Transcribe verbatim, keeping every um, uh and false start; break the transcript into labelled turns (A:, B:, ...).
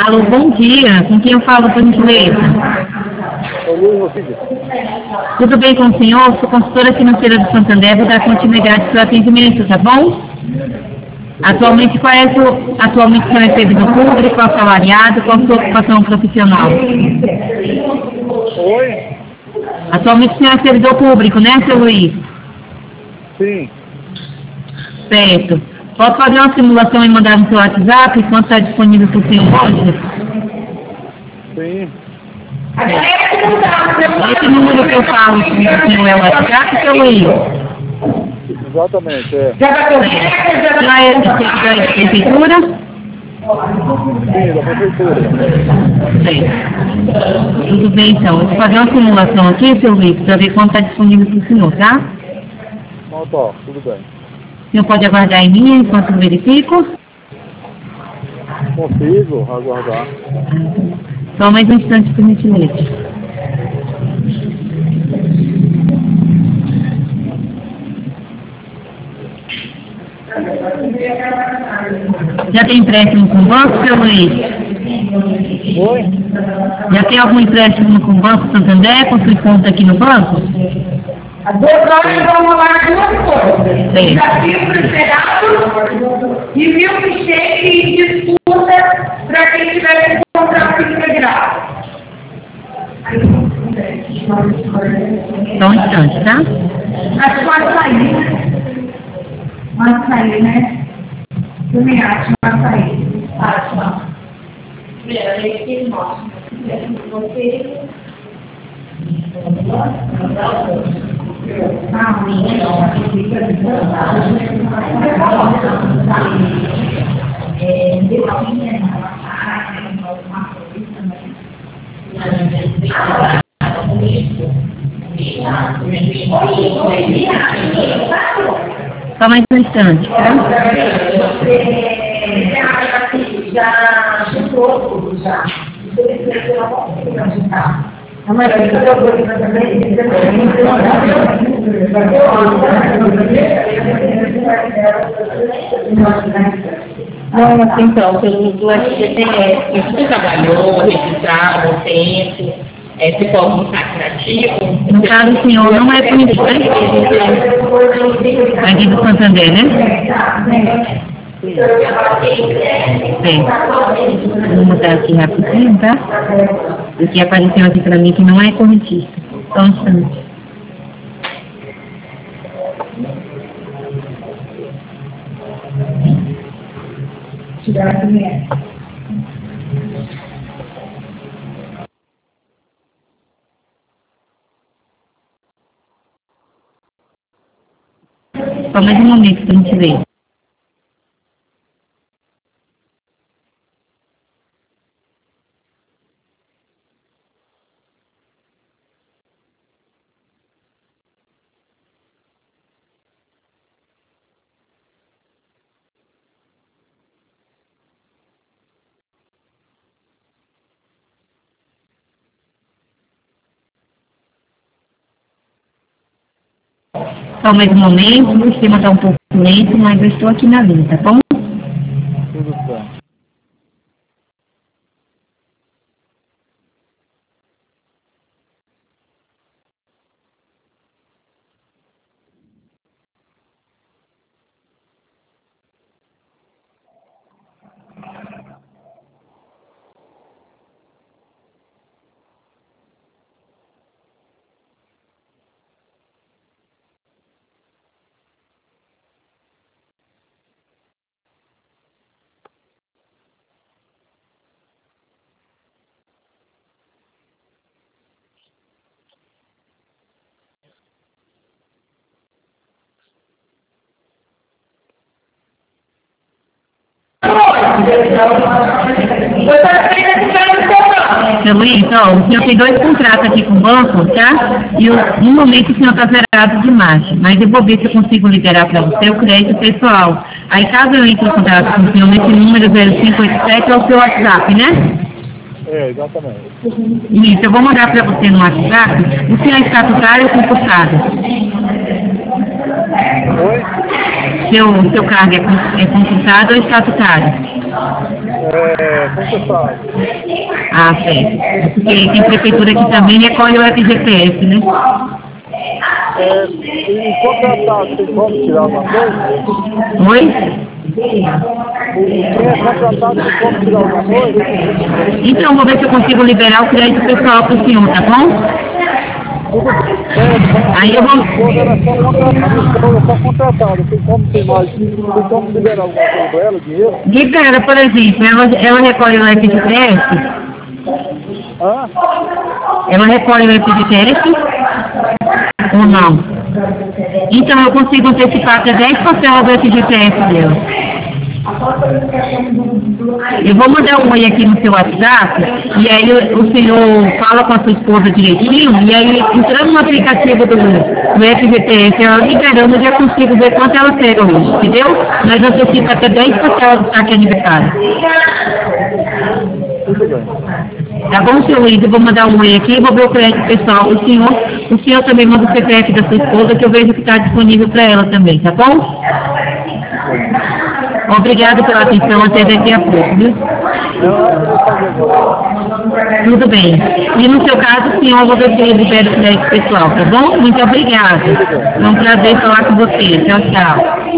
A: Alô, bom dia. Com quem eu falo, por gentileza? Tudo bem com o senhor? Sou consultora financeira do Santander, vou dar continuidade ao seu atendimento, tá bom? Atualmente, qual é a sua, atualmente o senhor é servidor público, assalariado, qual a sua ocupação profissional?
B: Oi?
A: Atualmente o senhor é servidor público, né, seu Luiz?
B: Sim.
A: Certo. Pode fazer uma simulação e mandar no seu WhatsApp, quanto está disponível para o senhor hoje?
B: Sim.
A: Esse número que eu falo com o senhor é o WhatsApp, seu Luiz?
B: Exatamente, é.
A: Já é da prefeitura?
B: Sim, da prefeitura.
A: Certo. Tudo bem, então. Eu vou fazer uma simulação aqui, seu Luiz, para ver quanto está disponível para o senhor, tá?
B: Não, tá, tudo bem.
A: O senhor pode aguardar em mim enquanto eu verifico?
B: Consigo aguardar.
A: Só mais um instante, por gentileza. Já tem empréstimo com o banco, seu Luiz?
B: Oi?
A: Já tem algum empréstimo com o Banco Santander? Possui conta aqui no banco?
C: As duas horas vão rolar duas coisas.
A: Sim.
C: Desafio para o e mil cheque e disputa para quem tiver que comprar o integral.
A: Só um instante, tá?
C: Acho que pode sair, né? Pode sair, né? Eu me acho, pode sair. Acho, não. Primeiramente, que mostra. Você...
A: Só mais um instante, tá?
C: Já chegou tudo, já. Mas
D: então, pelo S G T S, você trabalhou, registrado, tempo, é, se for um atrativo.
A: No caso, o senhor não é conhecido aqui do Santander, né? Sim. Vou mudar aqui rapidinho, tá? Porque apareceu aqui pra mim que não é correntista. Só um instante. Só mais um momento pra gente ver. Só mais um momento, o sistema está um pouco lento, mas eu estou aqui na linha, tá bom?
B: Tudo bem.
A: Seu Luiz, ó, o senhor tem dois contratos aqui com o banco, tá? E o, no momento o senhor está zerado de margem, mas eu vou ver se eu consigo liberar para você o crédito pessoal. Aí caso eu entre em contato com o senhor nesse número zero cinco oito sete é o seu WhatsApp, né?
B: É, exatamente.
A: Isso, eu vou mandar para você no WhatsApp. O senhor é estatutário ou concursado?
B: Oi?
A: Seu, seu cargo é, con- é concursado ou estatutário?
B: É, contestado.
A: Ah, certo. Porque tem prefeitura que também recolhe o F G T S, né?
B: É, e contratado, tem como tirar alguma coisa?
A: Oi?
B: Quem é contratado tem como tirar alguma coisa?
A: Então, vou ver se eu consigo liberar o crédito pessoal para o senhor, tá bom? Aí eu vou...
B: Ela é só contratada, ela é só contratada, tem como ter mais, tem como liberar alguma coisa para ela, dinheiro?
A: Libera, por exemplo, ela, ela recolhe o F G T S?
B: Hã?
A: Ela recolhe o F G T S? Ou não? Então eu consigo antecipar até dez parcelas do F G T S dela. Eu vou mandar um oi aqui no seu WhatsApp, e aí o, o senhor fala com a sua esposa direitinho, e aí entrando no aplicativo do, do F G T S, ela liberando, eu já consigo ver quanto ela pega hoje, entendeu? Mas antecipa até dez parcelas do saque aniversário.
B: Tudo bem.
A: Tá bom, seu Luiz? Eu vou mandar um oi aqui, vou ver o crédito pessoal do senhor. O senhor também manda o C P F da sua esposa, que eu vejo que está disponível para ela também, tá bom? Obrigado pela atenção, até daqui a pouco, viu? Tudo bem. E no seu caso, senhor, eu vou ver se ele libera o crédito pessoal, tá bom? Muito obrigada. É um prazer falar com você. Tchau, tchau.